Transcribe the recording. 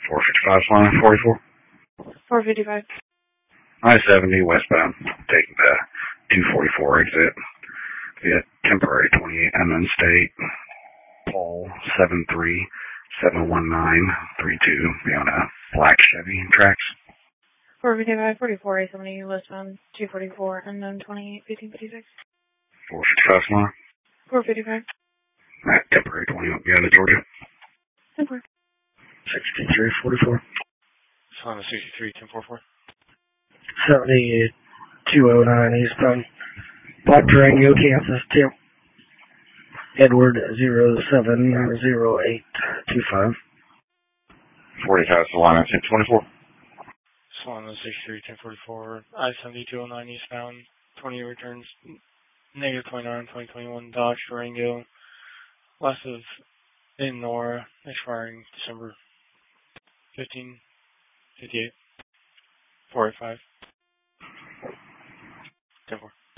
455 Solana, 44. 455. I-70 westbound, taking the 244 exit via temporary 28 unknown state. Paul 7371932 beyond a black Chevy tracks. 455, 44, A70 westbound, 244, unknown 28, 1556. 455 Solana. 455. Temporary 21 beyond the Georgia. Temporary. 6344. Solana 63, 1044. 7209 eastbound. Black Durango, Kansas 2. Edward 070825. 45 Solana 1024. Solana 63, 1044. I-7209 eastbound, 20 returns, negative 29, 2021 Dodge Durango. Last of in Nora, expiring December 15, 58, 485, 10-4.